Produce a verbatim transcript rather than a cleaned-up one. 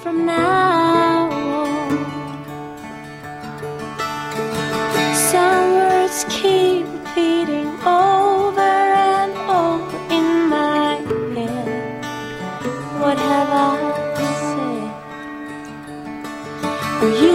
from now on. Some words keep repeating over and over in my head. What have I said? Are you